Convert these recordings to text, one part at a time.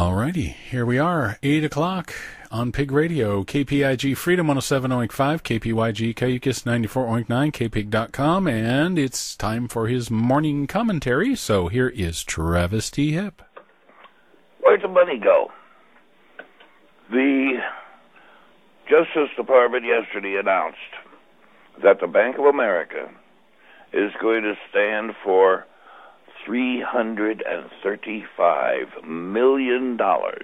All righty, here we are, 8 o'clock on Pig Radio, KPIG Freedom 107.5, KPYG Cayucas 94.9, kpig.com, and it's time for his morning commentary, so here is Travis T. Hipp. Where'd the money go? The Justice Department yesterday announced that the Bank of America is going to stand for $335 million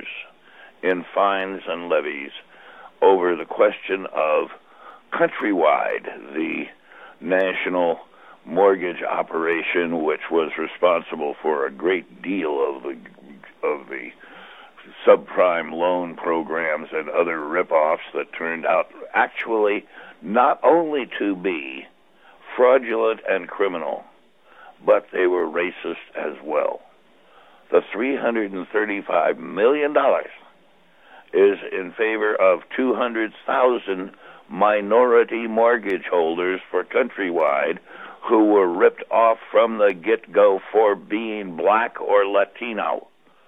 in fines and levies over the question of Countrywide, the national mortgage operation which was responsible for a great deal of the subprime loan programs and other rip-offs that turned out actually not only to be fraudulent and criminal, but they were racist as well. The $335 million is in favor of 200,000 minority mortgage holders for Countrywide who were ripped off from the get-go for being black or Latino.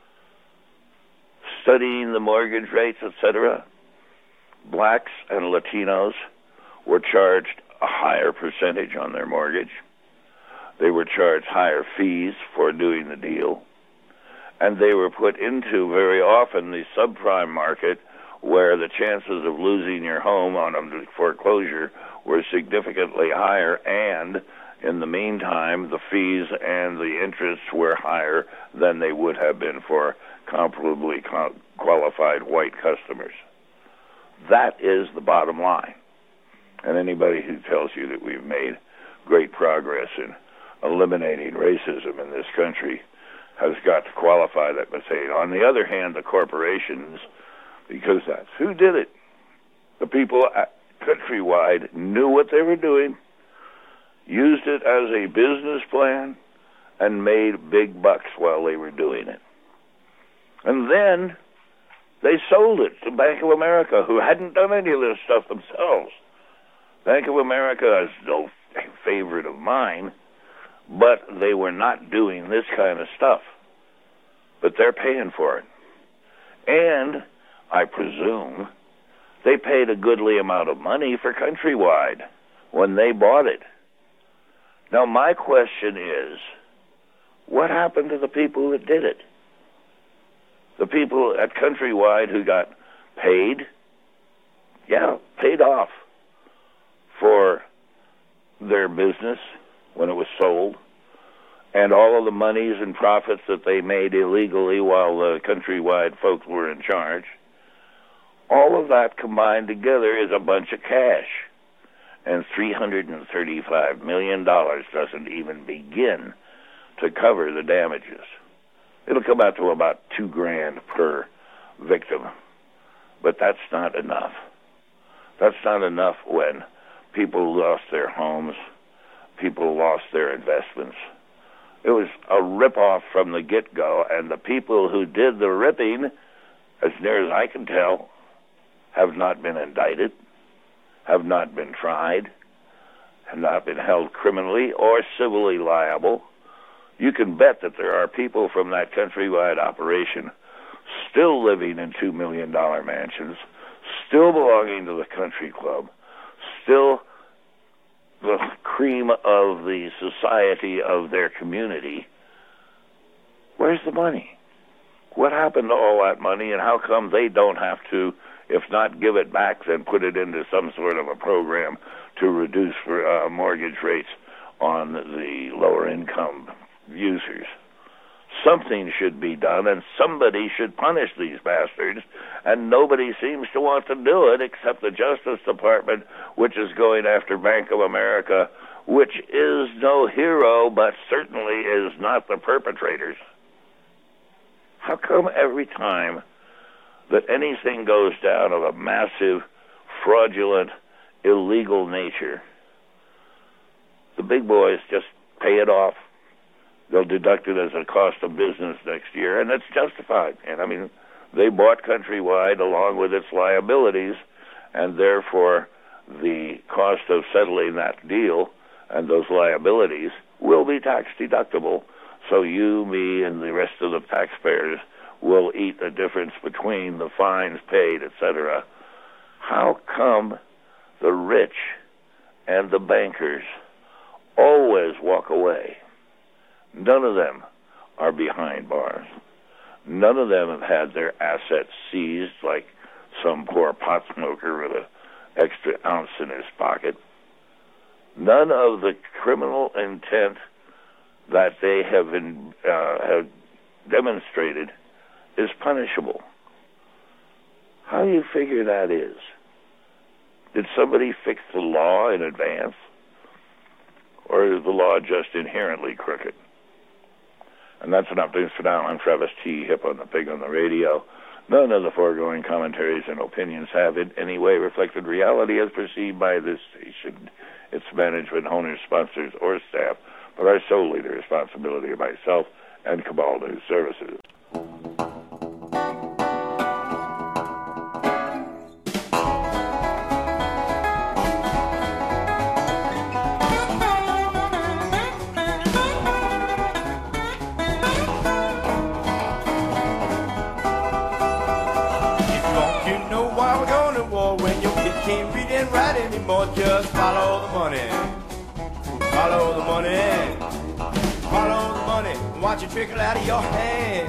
Studying the mortgage rates, etc., blacks and Latinos were charged a higher percentage on their mortgage. They were charged higher fees for doing the deal. And they were put into, very often, the subprime market where the chances of losing your home on a foreclosure were significantly higher, and in the meantime, the fees and the interests were higher than they would have been for comparably qualified white customers. That is the bottom line. And anybody who tells you that we've made great progress in eliminating racism in this country has got to qualify that by saying, on the other hand, the corporations, because that's who did it. The people at Countrywide knew what they were doing, used it as a business plan, and made big bucks while they were doing it. And then they sold it to Bank of America, who hadn't done any of this stuff themselves. Bank of America is no favorite of mine, but they were not doing this kind of stuff. But they're paying for it. And, I presume, they paid a goodly amount of money for Countrywide when they bought it. Now, my question is, what happened to the people that did it? The people at Countrywide who got paid off for their business when it was sold, and all of the monies and profits that they made illegally while the Countrywide folks were in charge, all of that combined together is a bunch of cash. And $335 million doesn't even begin to cover the damages. It'll come out to about $2,000 per victim. But that's not enough. That's not enough when people lost their homes, people lost their investments. It was a rip-off from the get-go, and the people who did the ripping, as near as I can tell, have not been indicted, have not been tried, have not been held criminally or civilly liable. You can bet that there are people from that Countrywide operation still living in $2 million mansions, still belonging to the country club, still the cream of the society of their community. Where's the money? What happened to all that money, and how come they don't have to, if not give it back, then put it into some sort of a program to reduce mortgage rates on the lower income users? Something should be done, and somebody should punish these bastards, and nobody seems to want to do it except the Justice Department, which is going after Bank of America, which is no hero, but certainly is not the perpetrators. How come every time that anything goes down of a massive, fraudulent, illegal nature, the big boys just pay it off? They'll deduct it as a cost of business next year, and it's justified. And I mean, they bought Countrywide along with its liabilities, and therefore the cost of settling that deal and those liabilities will be tax deductible. So you, me, and the rest of the taxpayers will eat the difference between the fines paid, etc. How come the rich and the bankers always walk away? None of them are behind bars. None of them have had their assets seized like some poor pot smoker with an extra ounce in his pocket. None of the criminal intent that they have demonstrated is punishable. How do you figure that is? Did somebody fix the law in advance? Or is the law just inherently crooked? And that's enough news for now. I'm Travis T. Hip on the Pig on the Radio. None of the foregoing commentaries and opinions have in any way reflected reality as perceived by this station, its management, owners, sponsors, or staff, but are solely the responsibility of myself and Cabal News Services. Just follow the money. Follow the money. Follow the money. Watch it trickle out of your hand.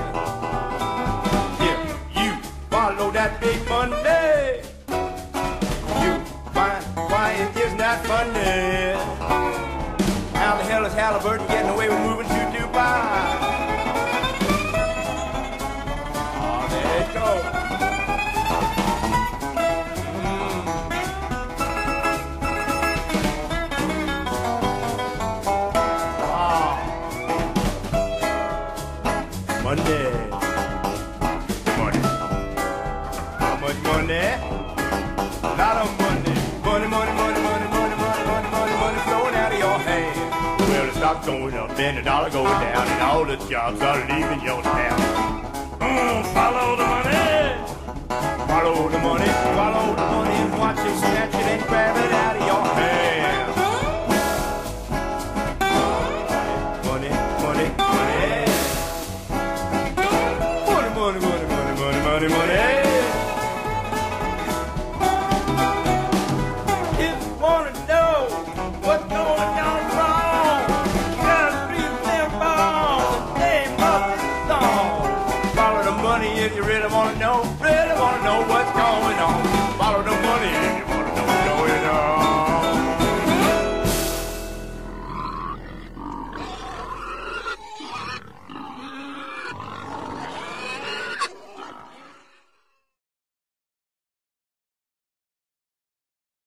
If you follow that big money, you find why it is not funny. How the hell is Halliburton getting away with moving to Dubai? Oh, there it goes. Money. How much money? A lot of money. Money, money, money, money, money, money, money, money, money flowing out of your hand. Well, the stock's going up, then the dollar going down, and all the jobs are leaving your town. Follow the money. Follow the money. Follow the money and watch it snatch it and grab